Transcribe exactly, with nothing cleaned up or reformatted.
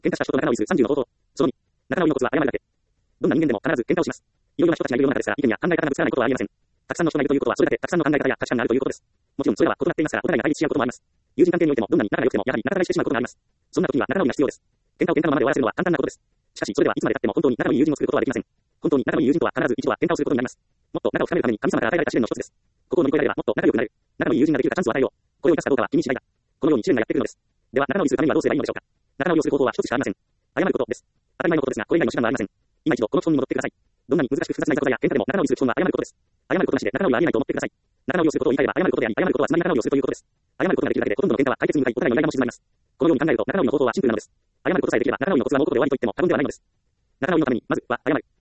喧嘩した人と仲直りするさんじゅうの方法。そのに、仲直りのコツは謝るだけ。どんな人間でも必ず喧嘩をします。いろいろな人たちがいる世の中ですから、意見や考え方がぶつからないことはありえません。たくさんの人がいるということは、それだけたくさんの考え方や価値観があるということです。もちろんそれらは異なっていますから、お互いが対立し合うこともあります。友人関係においても、どんなに仲が良くても、やはり仲違いしてしまうことがあります。そんな時には仲直りが必要です。喧嘩を喧嘩のままで終わらせるのは簡単なことです。しかし、それではいつまで経っても本当に仲のいい友人を作ることはできません。本当に仲のいい友人とは必ず一度は喧嘩をすることになります。もっと仲を深めるために神様から与えられた試練の一つです。ここを乗り越えられればもっと仲良くなる。仲のいい友人ができるかチャンスを与えよう。これを生かすかどうかは君次第だ。このように試練がやってくるのです。では、仲直りするためにはどうすればいいのでしょうか。仲直りをする方法は一つしかありません。謝ることです。当たり前のことですが、これ以外の手段はありません。今一度この布団に戻ってください。どんなに難しく複雑なことや喧嘩でも仲直りする基本は謝ることです。謝ることなしで仲直りはありえないと思ってください。仲直りをすることを言い換えれば謝ることであり、謝ることはつまり仲直りをするということです。謝ることができるだけでほとんどの喧嘩は解決に向かい、お互いのイライラも静まります。このように考えると仲直りの方法はシンプルなのです。謝ることさえできれば仲直りのコツはもうことで終わりと言っても過言ではないのです。仲直りのために、まずは謝る。